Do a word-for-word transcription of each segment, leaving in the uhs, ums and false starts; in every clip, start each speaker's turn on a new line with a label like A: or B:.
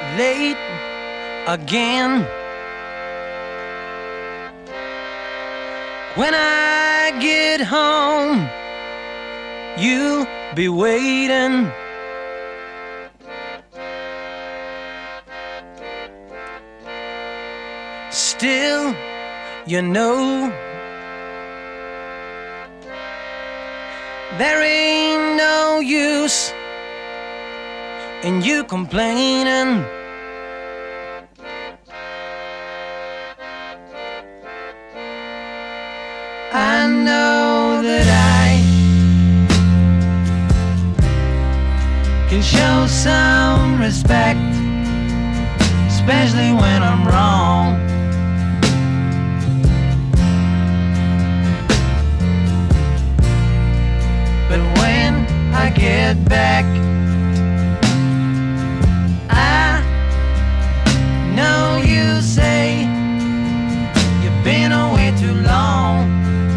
A: late again. When I get home, you'll be waiting. Still, you know, there ain't no use in you complaining. I know that I can show some respect, especially when I'm wrong. But when I get back, I know you say you've been away too long.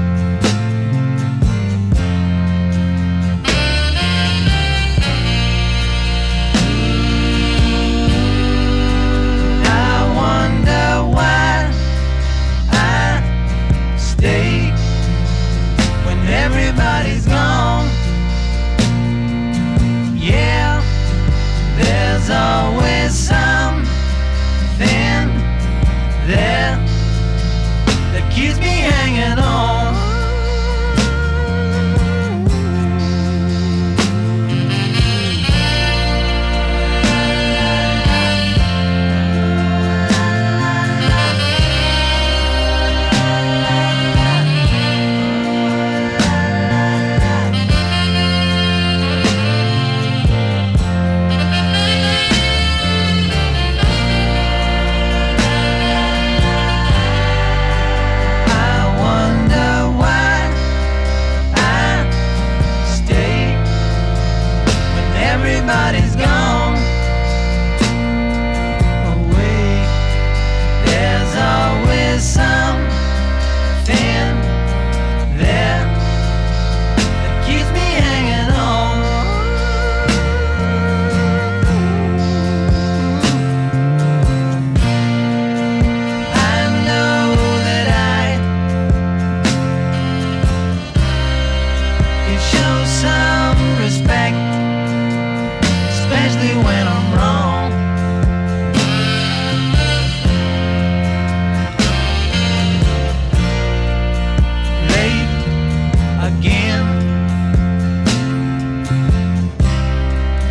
A: Everybody's gone. Yeah, there's always something there that keeps me hanging on. Everybody's gone away. There's always something there that keeps me hanging on. I know that I can show some respect, especially when I'm wrong. Late again.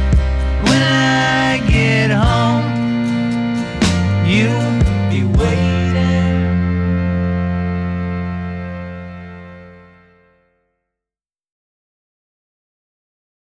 A: When I get home, you'll be waiting.